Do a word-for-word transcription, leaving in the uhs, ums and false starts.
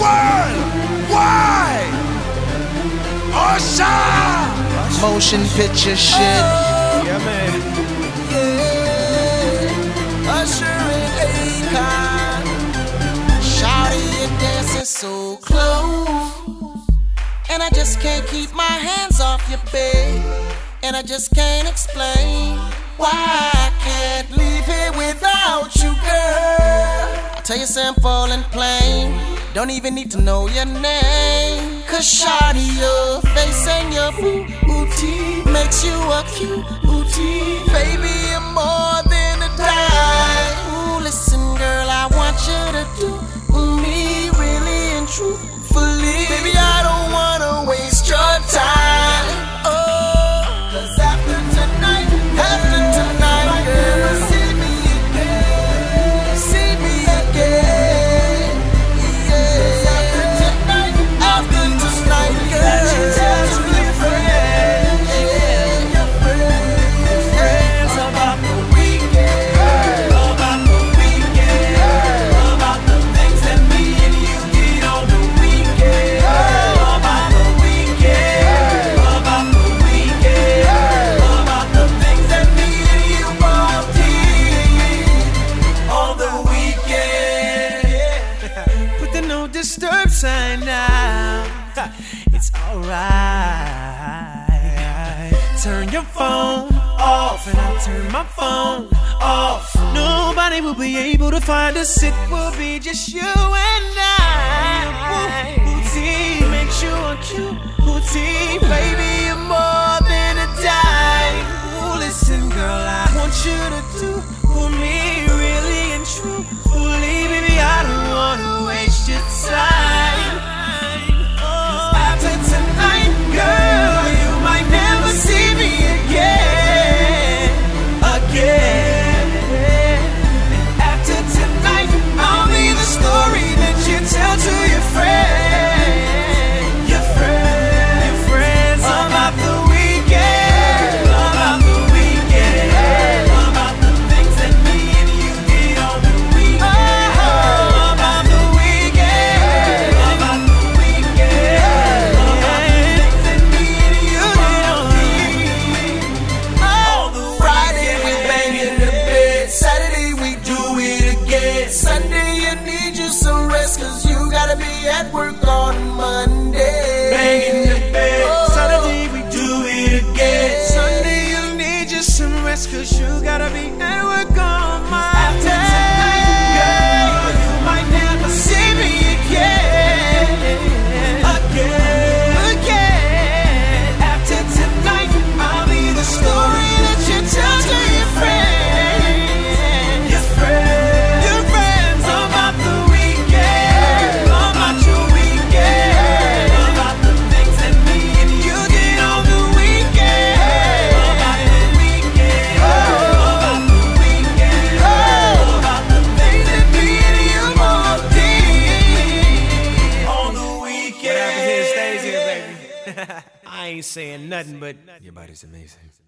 worldwide. Usher, motion picture shit. yeah, man. Yeah. Usher and Akon. Shawty, your dancing so close, and I just can't keep my hands off your babe, and I just can't explain why I can't leave here without you, girl. I'll tell you simple and plain, don't even need to know your name, cause shawty, your face and your booty makes you a cutie. Baby, you're more than a dime. Ooh, listen girl, I want you to do me really and truthfully. Baby, I don't wanna waste your time. Oh, cause after tonight, after tonight, girl, see me again, see me again. Yeah, after tonight, after tonight, girl, let you tell to your friends, yeah, your friends, your friends about the weekend, about the weekend, about the things that me and you did on the weekend, about the weekend, about the weekend, about the things that me and you both did on the weekend. Put the no disturb sign now. It's alright. Turn your phone off and I'll turn my phone off. Nobody will be able to find us. It will be just you and I. Booty makes you a cute booty. Baby, you're more than a dime. Ooh, listen, girl, I want you to do for me really and truthfully. Baby, I don't wanna waste your time. Oh, after tonight, girl, you might never see me again, again. And after tonight, I'll be the story that you tell to your friends, your friends, your friends about the weekend, about the weekend, about the things that me and you did on the weekend, about the weekend, about the weekend, about the things that me and you did on the weekend. Oh, Friday we bang in the bed, Saturday we do it again, Sunday you need you some rest, cause you gotta be at work on Monday. Bang in the bed, Oh. Saturday we do it again, Sunday you need just some rest, cause you gotta be at work on Monday. After tonight, girl, you might never see me again, again, again. After tonight, I'll be the story that you tell to your friends, your friend, your friends about the weekend, about your weekend, about the things that me and you did on the weekend, about the weekend, about the weekend, about the things that me and you both did on the weekend. What happens here stays here, baby. I ain't saying nothing, but your body's amazing.